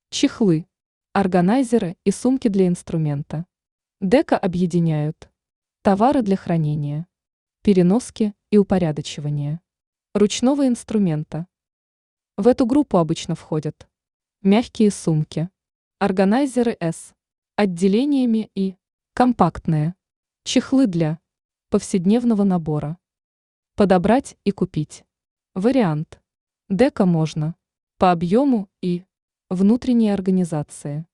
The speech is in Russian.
Чехлы, органайзеры и сумки для инструмента. Дека объединяют товары для хранения, переноски и упорядочивания ручного инструмента. В эту группу обычно входят мягкие сумки, органайзеры с отделениями и компактные чехлы для повседневного набора. Подобрать и купить. Вариант. Дека можно по объему и внутренней организации.